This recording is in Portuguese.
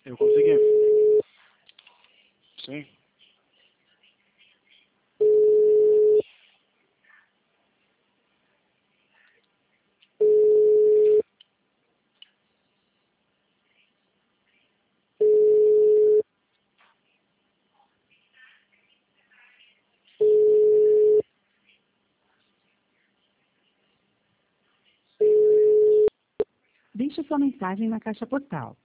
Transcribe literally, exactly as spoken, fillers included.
Eu consegui. Sim. Deixe sua mensagem na caixa postal.